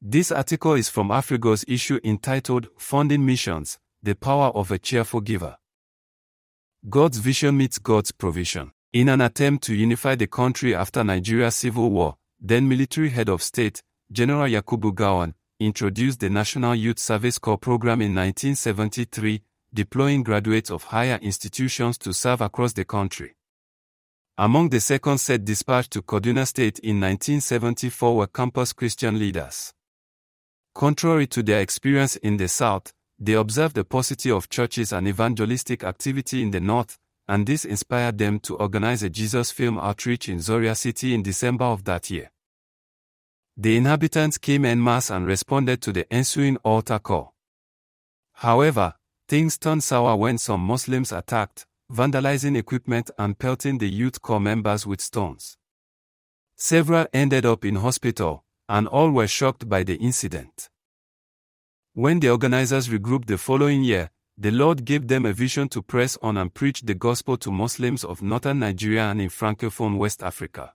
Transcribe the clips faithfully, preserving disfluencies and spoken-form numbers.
This article is from Afrigo's issue entitled Funding Missions, The Power of a Cheerful Giver. God's vision meets God's provision. In an attempt to unify the country after Nigeria's civil war, then military head of state, General Yakubu Gowon, introduced the National Youth Service Corps program in nineteen seventy-three, deploying graduates of higher institutions to serve across the country. Among the second set dispatched to Kaduna State in nineteen seventy-four were campus Christian leaders. Contrary to their experience in the South, they observed the paucity of churches and evangelistic activity in the North, and this inspired them to organize a Jesus Film outreach in Zaria City in December of that year. The inhabitants came en masse and responded to the ensuing altar call. However, things turned sour when some Muslims attacked, vandalizing equipment and pelting the youth corps members with stones. Several ended up in hospital, and all were shocked by the incident. When the organizers regrouped the following year, the Lord gave them a vision to press on and preach the gospel to Muslims of northern Nigeria and in Francophone West Africa.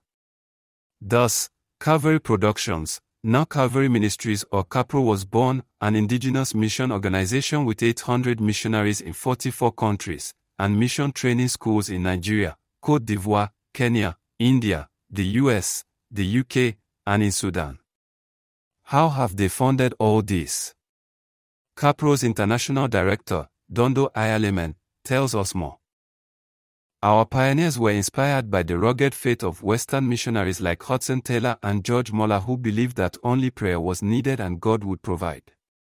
Thus, Calvary Productions, now Calvary Ministries or CAPRO, was born, an indigenous mission organization with eight hundred missionaries in forty-four countries, and mission training schools in Nigeria, Côte d'Ivoire, Kenya, India, the U S, the U K, and in Sudan. How have they funded all this? CAPRO's international director, Dondo Ayaleman, tells us more. Our pioneers were inspired by the rugged faith of Western missionaries like Hudson Taylor and George Muller, who believed that only prayer was needed and God would provide.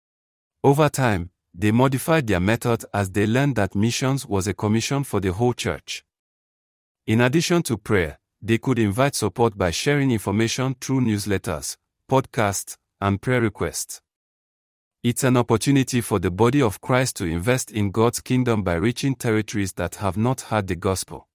Over time, they modified their methods as they learned that missions was a commission for the whole church. In addition to prayer, they could invite support by sharing information through newsletters, podcasts, and prayer requests. It's an opportunity for the body of Christ to invest in God's kingdom by reaching territories that have not heard the gospel.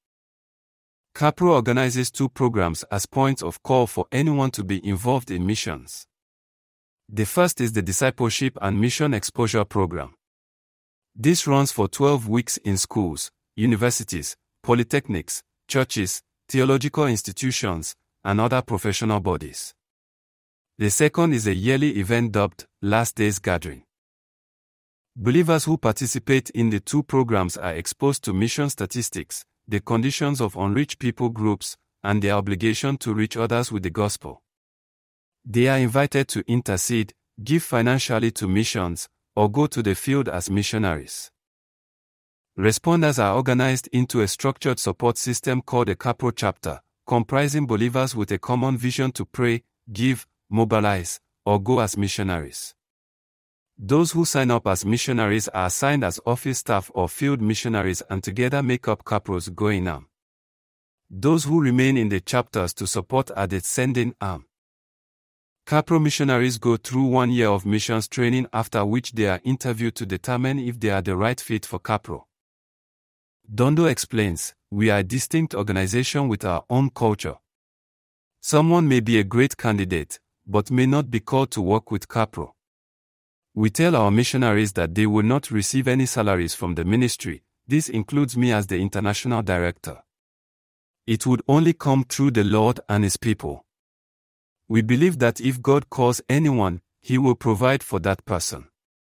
CAPRO organizes two programs as points of call for anyone to be involved in missions. The first is the Discipleship and Mission Exposure Program. This runs for twelve weeks in schools, universities, polytechnics, churches, theological institutions, and other professional bodies. The second is a yearly event dubbed Last Days Gathering. Believers who participate in the two programs are exposed to mission statistics, the conditions of unreached people groups, and their obligation to reach others with the gospel. They are invited to intercede, give financially to missions, or go to the field as missionaries. Responders are organized into a structured support system called a CAPRO chapter, comprising believers with a common vision to pray, give, mobilize, or go as missionaries. Those who sign up as missionaries are assigned as office staff or field missionaries and together make up CAPRO's going arm. Those who remain in the chapters to support are the sending arm. CAPRO missionaries go through one year of missions training, after which they are interviewed to determine if they are the right fit for CAPRO. Dondo explains, "We are a distinct organization with our own culture. Someone may be a great candidate, but may not be called to work with CAPRO. We tell our missionaries that they will not receive any salaries from the ministry. This includes me as the international director. It would only come through the Lord and His people. We believe that if God calls anyone, He will provide for that person."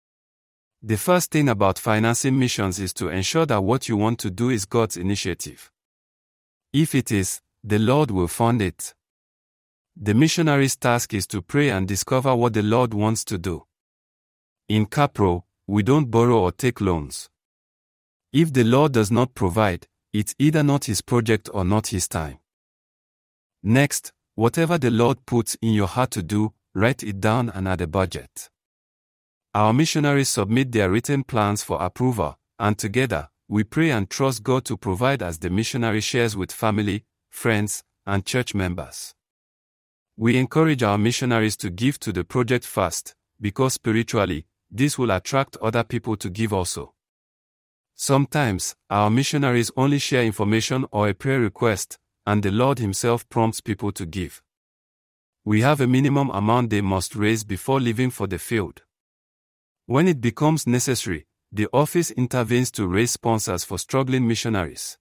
The first thing about financing missions is to ensure that what you want to do is God's initiative. If it is, the Lord will fund it. The missionary's task is to pray and discover what the Lord wants to do. In CAPRO, we don't borrow or take loans. If the Lord does not provide, it's either not His project or not His time. Next, whatever the Lord puts in your heart to do, write it down and add a budget. Our missionaries submit their written plans for approval, and together, we pray and trust God to provide as the missionary shares with family, friends, and church members. We encourage our missionaries to give to the project first, because spiritually, this will attract other people to give also. Sometimes, our missionaries only share information or a prayer request, and the Lord Himself prompts people to give. We have a minimum amount they must raise before leaving for the field. When it becomes necessary, the office intervenes to raise sponsors for struggling missionaries.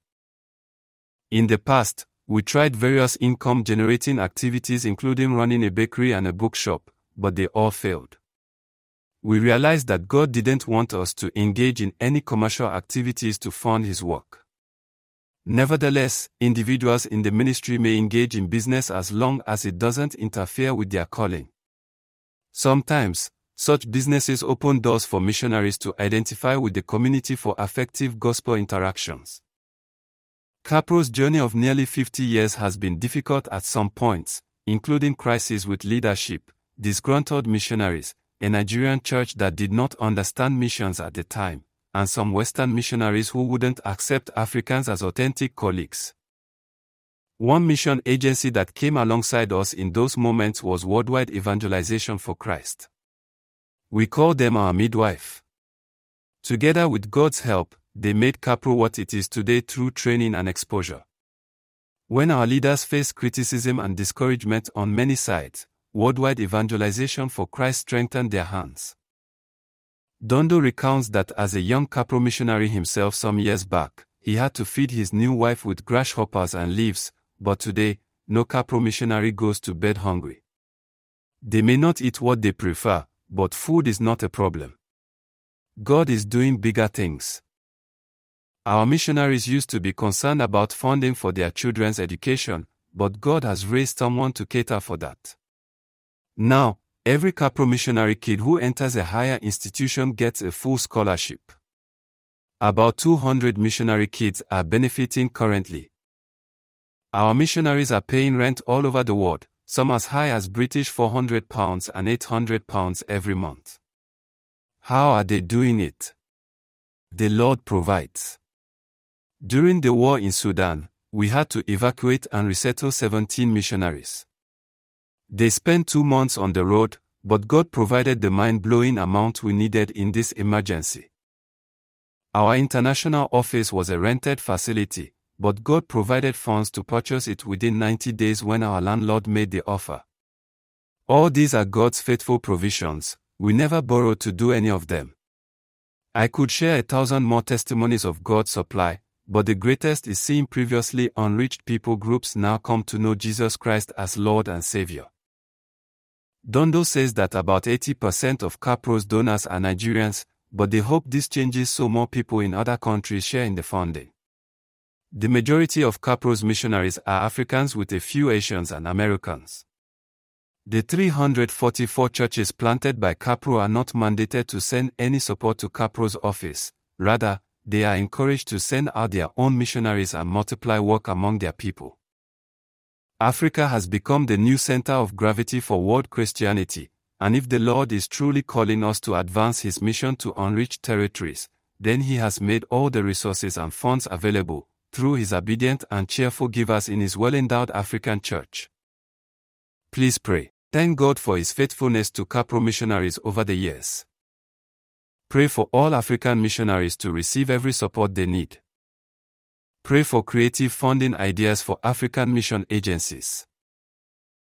In the past, we tried various income-generating activities including running a bakery and a bookshop, but they all failed. We realized that God didn't want us to engage in any commercial activities to fund His work. Nevertheless, individuals in the ministry may engage in business as long as it doesn't interfere with their calling. Sometimes, such businesses open doors for missionaries to identify with the community for effective gospel interactions. Kapro's journey of nearly fifty years has been difficult at some points, including crises with leadership, disgruntled missionaries, a Nigerian church that did not understand missions at the time, and some Western missionaries who wouldn't accept Africans as authentic colleagues. One mission agency that came alongside us in those moments was Worldwide Evangelization for Christ. We called them our midwife. Together with God's help, they made Kapro what it is today through training and exposure. When our leaders faced criticism and discouragement on many sides, Worldwide Evangelization for Christ strengthened their hands. Dondo recounts that as a young Kapro missionary himself some years back, he had to feed his new wife with grasshoppers and leaves, but today, no Kapro missionary goes to bed hungry. They may not eat what they prefer, but food is not a problem. God is doing bigger things. Our missionaries used to be concerned about funding for their children's education, but God has raised someone to cater for that. Now, every Kapro missionary kid who enters a higher institution gets a full scholarship. About two hundred missionary kids are benefiting currently. Our missionaries are paying rent all over the world, some as high as British four hundred pounds and eight hundred pounds every month. How are they doing it? The Lord provides. During the war in Sudan, we had to evacuate and resettle seventeen missionaries. They spent two months on the road, but God provided the mind-blowing amount we needed in this emergency. Our international office was a rented facility, but God provided funds to purchase it within ninety days when our landlord made the offer. All these are God's faithful provisions. We never borrowed to do any of them. I could share a thousand more testimonies of God's supply, but the greatest is seeing previously unreached people groups now come to know Jesus Christ as Lord and Savior. Dondo says that about eighty percent of Kapro's donors are Nigerians, but they hope this changes so more people in other countries share in the funding. The majority of Kapro's missionaries are Africans with a few Asians and Americans. The three hundred forty-four churches planted by Kapro are not mandated to send any support to Kapro's office. Rather, they are encouraged to send out their own missionaries and multiply work among their people. Africa has become the new center of gravity for world Christianity, and if the Lord is truly calling us to advance His mission to unreached territories, then He has made all the resources and funds available, through His obedient and cheerful givers in His well-endowed African church. Please pray. Thank God for His faithfulness to Kapro missionaries over the years. Pray for all African missionaries to receive every support they need. Pray for creative funding ideas for African mission agencies.